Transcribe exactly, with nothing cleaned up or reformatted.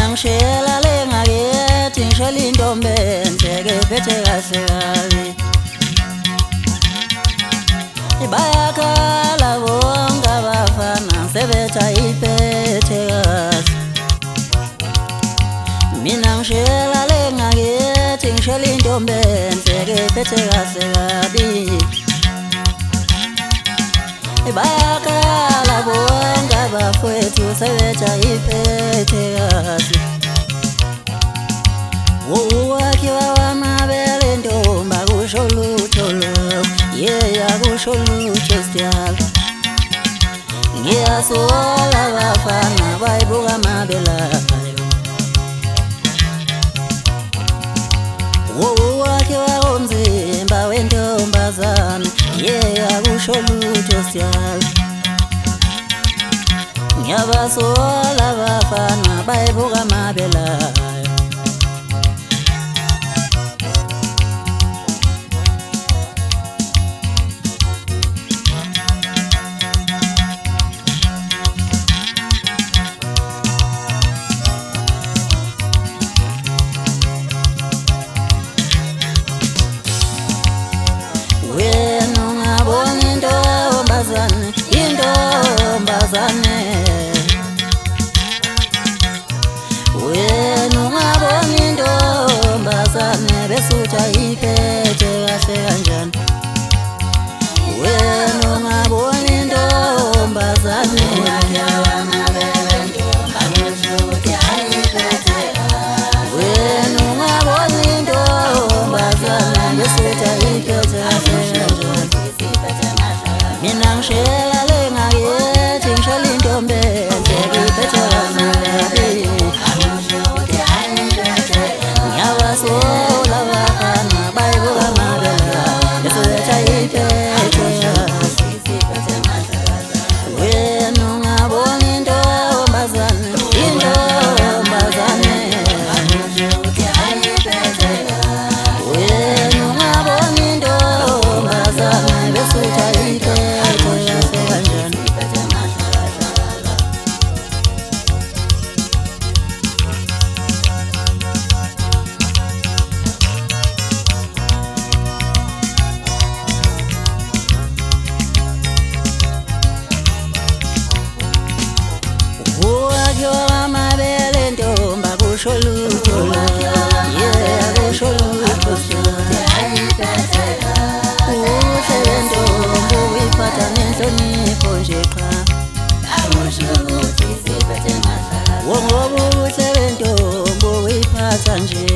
ngishela lengakethi ngishela intombi enhle ephethe kahle kabi bayakhala bonke abafana sebetha iphethe kahle mina ngishela lengakethi ngishela intombi enhle ephethe kahle kabi bayakhala bonke abafowethu sebetha iphethe kahle uwakhiwa wamabele ntombi akusho lutho lokho yeah akusho lutho siyalo ngiyasola abafana bayibuka amabele uwakhiwa umzimba wentombazana yeah akusho lutho siyalo ngiyabasola abafana bayibuka amabele intombazane wena ungabona intombazane besutha iphethe kahle kanjani wena ungabona intombazane wena ungabona intombazane besutha iphethe kahle kanjani mina ngishela Nje